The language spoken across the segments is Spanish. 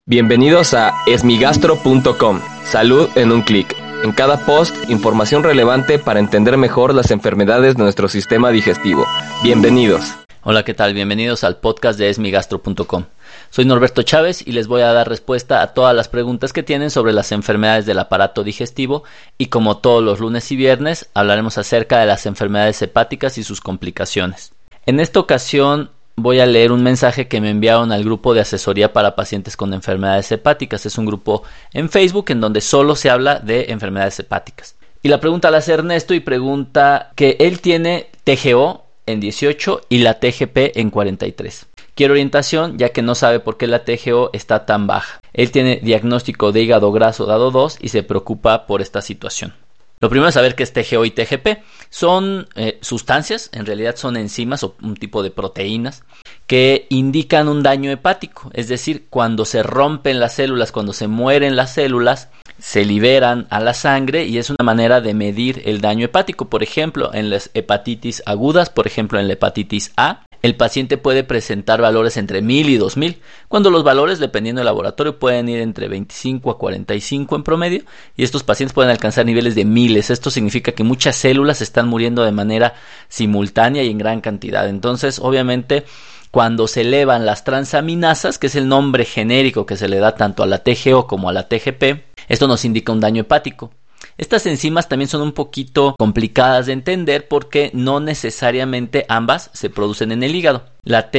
Bienvenidos a esmigastro.com. Salud en un clic. En cada post, información relevante para entender mejor las enfermedades de nuestro sistema digestivo. Bienvenidos. Hola, ¿qué tal? Bienvenidos al podcast de esmigastro.com. Soy Norberto Chávez y les voy a dar respuesta a todas las preguntas que tienen sobre las enfermedades del aparato digestivo y como todos los lunes y viernes hablaremos acerca de las enfermedades hepáticas y sus complicaciones. En esta ocasión voy a leer un mensaje que me enviaron al grupo de asesoría para pacientes con enfermedades hepáticas. Es un grupo en Facebook en donde solo se habla de enfermedades hepáticas. Y la pregunta la hace Ernesto y pregunta que él tiene TGO en 18 y la TGP en 43. Quiere orientación ya que no sabe por qué la TGO está tan baja. Él tiene diagnóstico de hígado graso grado 2 y se preocupa por esta situación. Lo primero es saber qué es TGO y TGP. Son sustancias, en realidad son enzimas o un tipo de proteínas que indican un daño hepático. Es decir, cuando se rompen las células, cuando se mueren las células, se liberan a la sangre y es una manera de medir el daño hepático. Por ejemplo, en las hepatitis agudas, por ejemplo en la hepatitis A, el paciente puede presentar valores entre 1000 y 2000, cuando los valores, dependiendo del laboratorio, pueden ir entre 25 a 45 en promedio, y estos pacientes pueden alcanzar niveles de miles. Esto significa que muchas células están muriendo de manera simultánea y en gran cantidad. Entonces, obviamente, cuando se elevan las transaminasas, que es el nombre genérico que se le da tanto a la TGO como a la TGP, esto nos indica un daño hepático. Estas enzimas también son un poquito complicadas de entender porque no necesariamente ambas se producen en el hígado. La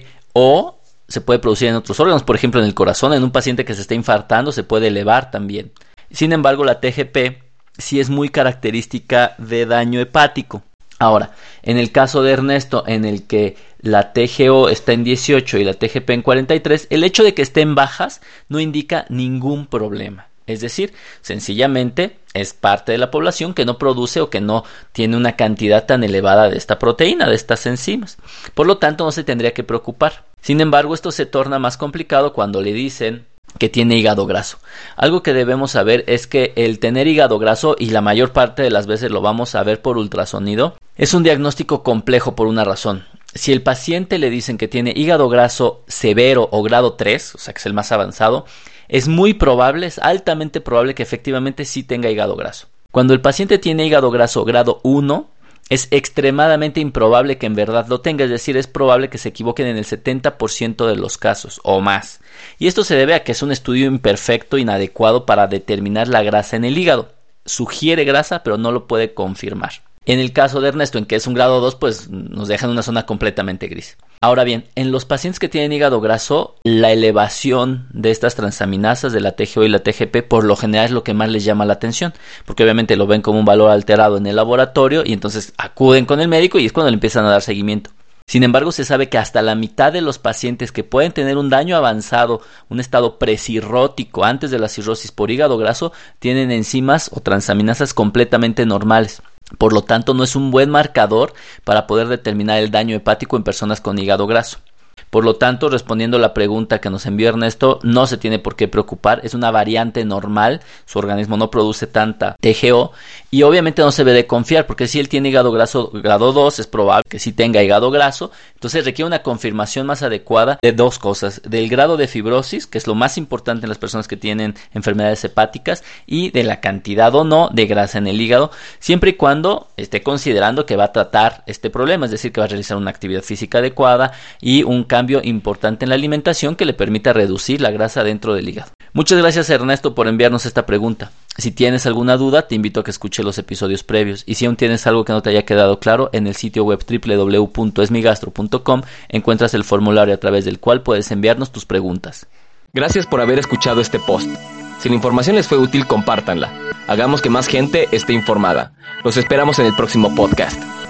TGO se puede producir en otros órganos, por ejemplo en el corazón. En un paciente que se está infartando se puede elevar también. Sin embargo, la TGP sí es muy característica de daño hepático. Ahora, en el caso de Ernesto, en el que la TGO está en 18 y la TGP en 43, el hecho de que estén bajas no indica ningún problema. Es decir, sencillamente es parte de la población que no produce o que no tiene una cantidad tan elevada de esta proteína, de estas enzimas. Por lo tanto, no se tendría que preocupar. Sin embargo, esto se torna más complicado cuando le dicen que tiene hígado graso. Algo que debemos saber es que el tener hígado graso, y la mayor parte de las veces lo vamos a ver por ultrasonido, es un diagnóstico complejo por una razón. Si el paciente le dicen que tiene hígado graso severo o grado 3, o sea que es el más avanzado, es muy probable, es altamente probable que efectivamente sí tenga hígado graso. Cuando el paciente tiene hígado graso grado 1, es extremadamente improbable que en verdad lo tenga, es decir, es probable que se equivoquen en el 70% de los casos o más. Y esto se debe a que es un estudio imperfecto, inadecuado para determinar la grasa en el hígado. Sugiere grasa, pero no lo puede confirmar. En el caso de Ernesto, en que es un grado 2, pues nos deja en una zona completamente gris. Ahora bien, en los pacientes que tienen hígado graso, la elevación de estas transaminasas de la TGO y la TGP por lo general es lo que más les llama la atención, porque obviamente lo ven como un valor alterado en el laboratorio y entonces acuden con el médico y es cuando le empiezan a dar seguimiento. Sin embargo, se sabe que hasta la mitad de los pacientes que pueden tener un daño avanzado, un estado precirrótico antes de la cirrosis por hígado graso, tienen enzimas o transaminasas completamente normales. Por lo tanto, no es un buen marcador para poder determinar el daño hepático en personas con hígado graso. Por lo tanto, respondiendo a la pregunta que nos envió Ernesto, no se tiene por qué preocupar, es una variante normal, su organismo no produce tanta TGO y obviamente no se debe de confiar porque si él tiene hígado graso grado 2 es probable que sí tenga hígado graso, entonces requiere una confirmación más adecuada de dos cosas, del grado de fibrosis, que es lo más importante en las personas que tienen enfermedades hepáticas, y de la cantidad o no de grasa en el hígado, siempre y cuando esté considerando que va a tratar este problema, es decir, que va a realizar una actividad física adecuada y un cambio importante en la alimentación que le permita reducir la grasa dentro del hígado. Muchas gracias Ernesto por enviarnos esta pregunta. Si tienes alguna duda, te invito a que escuches los episodios previos y si aún tienes algo que no te haya quedado claro, en el sitio web www.esmigastro.com encuentras el formulario a través del cual puedes enviarnos tus preguntas. Gracias por haber escuchado este post. Si la información les fue útil, compártanla. Hagamos que más gente esté informada. Los esperamos en el próximo podcast.